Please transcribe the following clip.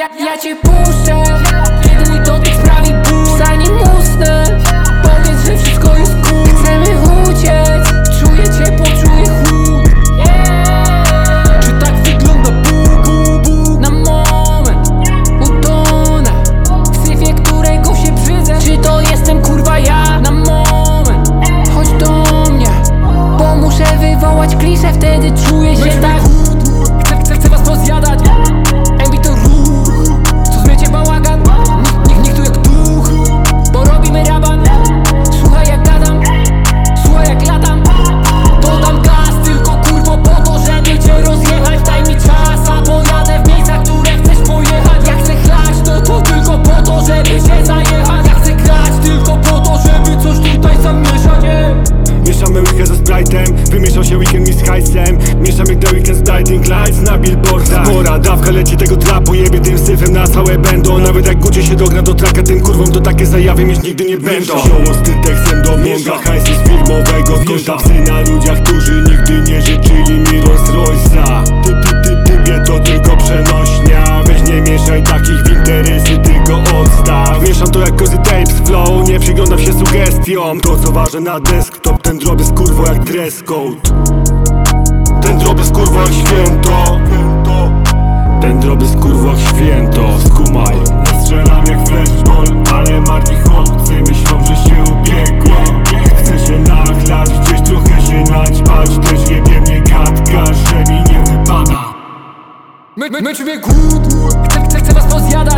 Ja cię puszczę, kiedy mój dotyk sprawi ból. Zanim usnę, powiedz, że wszystko jest cool. Chcemy uciec, czuję ciepło, czuję chłód. Czy tak wygląda Bóg? Na moment utonę w syfie, którego się brzydzę. Czy to jestem kurwa ja? Na moment chodź do mnie, bo muszę wywołać kliszę. Wtedy czuję się tak. Chcę was pozjadać. MB to ruch, co zmycie bałagan. Nikt tu jak duch, bo robimy raban. Słuchaj jak gadam, słuchaj jak latam. Dodam gaz, tylko kurwo po to, żeby cię rozjechać. Daj mi czas, a pojadę w miejsca, które chcesz pojechać. Jak chcę chlać, to tylko po to, żeby cię zajechać. Jak chcę grać, tylko po to, żeby coś tutaj zamieszać. Mieszamy weekend ze Sprite'em, wymieszał się weekend mi z hajsem. Mieszam jak The Weeknd z Blinding Lights na billboardach. Spora dawka leci tego trapu, jebie tym syfem na całe będą. Nawet jak Gucci się dogra do traka, tym kurwom to takie zajawy mieć nigdy nie będą. Zioło z tym tekstem do mózga, hajsu z firmowego konta. Psy na ludziach, którzy nigdy nie życzyli mi Rolls Royce'a. Ty to tylko przenośnia, weź nie mieszaj takich w interesy, tylko odstaw. Mieszam to jak Cozy Tapes flow, nie przyglądam się sugestiom. To co ważne na desktop, ten drop jest kurwo jak dress code. Ten drop jest kurwo jak święto. Ten drop jest kurwo jak święto. Skumaj, nie strzelam jak flashball, ale marni chłopcy myślą, że się ubiegłem. Chcę się nachlać, gdzieś trochę się naćpać. Też jebie mnie gadka, że mi nie wypada. My czuje głód, chcę was pozjadać.